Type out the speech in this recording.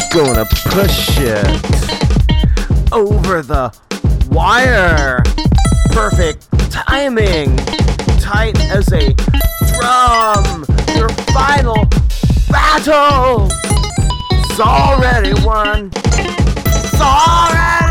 gonna push it over the wire. Perfect timing, tight as a drum. Your final battle is already won. It's already